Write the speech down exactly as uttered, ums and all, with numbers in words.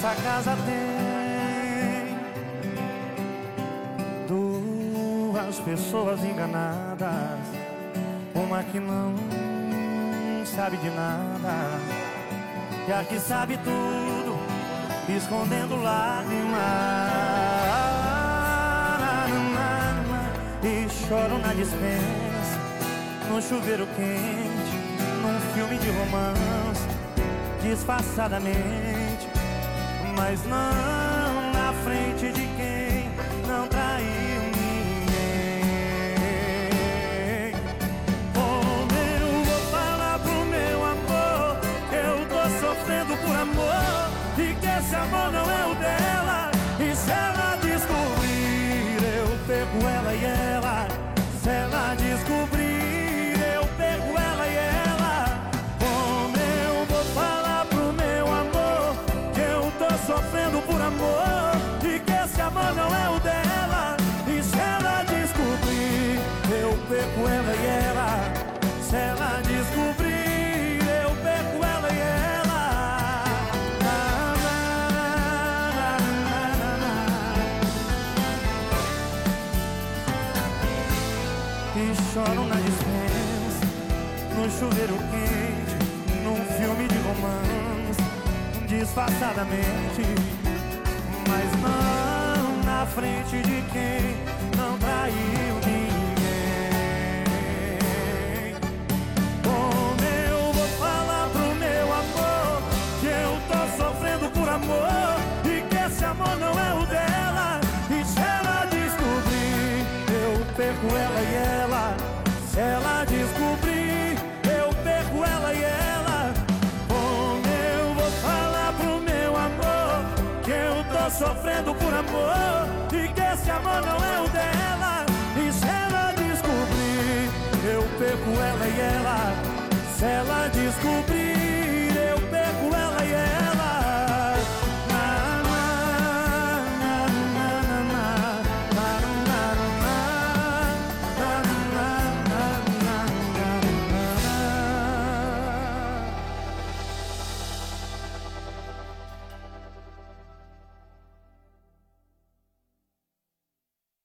Nessa casa tem duas pessoas enganadas, uma que não sabe de nada e a que sabe tudo, escondendo lágrimas. E choro na dispensa, no chuveiro quente, num filme de romance, disfarçadamente, mas não na frente de quem não traiu ninguém. Como eu vou falar pro meu amor que eu tô sofrendo por amor e que esse amor não é o dela? E se ela descobrir, eu pego ela e ela. Se ela descobrir, eu pego ela e ela. Como eu vou falar pro meu amor que eu tô sofrendo por amor e que esse amor não é o dela? E se ela descobrir, eu pego ela e ela. Se ela descobrir, eu pego ela e ela. E choro na dispensa, no chuveiro quente, num filme de romance, disfarçadamente, mas não na frente de quem não traiu ninguém. Como eu vou falar pro meu amor que eu tô sofrendo por amor e que esse amor não é o dela? E se ela descobrir, eu perco ela e ela. Se ela descobrir, eu perco ela e ela. Como eu vou falar pro meu amor que eu tô sofrendo por amor e que esse amor não é o dela? E se ela descobrir, eu perco ela e ela. Se ela descobrir,